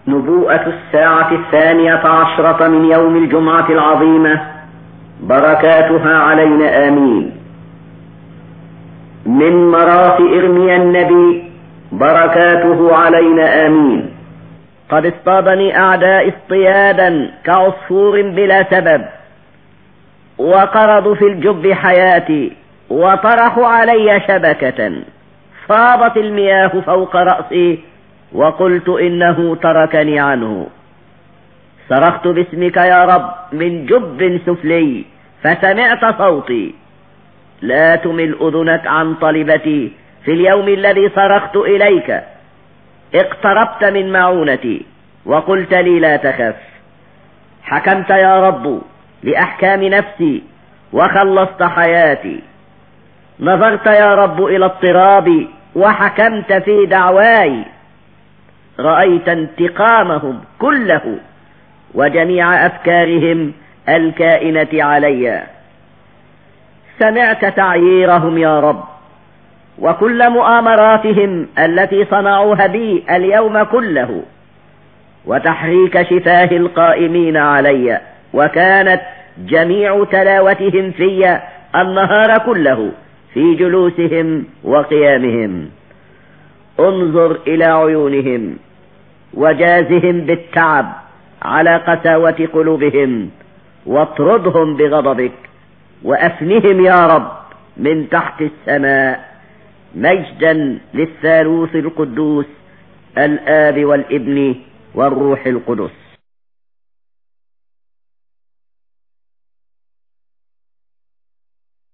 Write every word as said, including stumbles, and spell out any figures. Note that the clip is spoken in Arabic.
نبوءة الساعة الثانية عشرة من يوم الجمعة العظيمة، بركاتها علينا آمين. من مراث إرميا النبي، بركاته علينا آمين. قد اصطادني أعداء اصطيادا كعصفور بلا سبب، وقرضوا في الجب حياتي، وطرحوا علي شبكة، فاضت المياه فوق رأسي، وقلت إنه تركني عنه. صرخت باسمك يا رب من جب سفلي، فسمعت صوتي. لا تمل أذنك عن طلبتي في اليوم الذي صرخت إليك. اقتربت من معونتي وقلت لي لا تخف. حكمت يا رب لأحكام نفسي وخلصت حياتي. نظرت يا رب إلى اضطرابي وحكمت في دعواي. رأيت انتقامهم كله وجميع أفكارهم الكائنة علي. سمعت تعييرهم يا رب، وكل مؤامراتهم التي صنعوها بي اليوم كله، وتحريك شفاه القائمين علي، وكانت جميع تلاوتهم في النهار كله في جلوسهم وقيامهم. انظر إلى عيونهم وجازهم بالتعب على قساوة قلوبهم، واطردهم بغضبك، وأفنهم يا رب من تحت السماء. مجدا للثالوث القدوس، الآب والابن والروح القدس.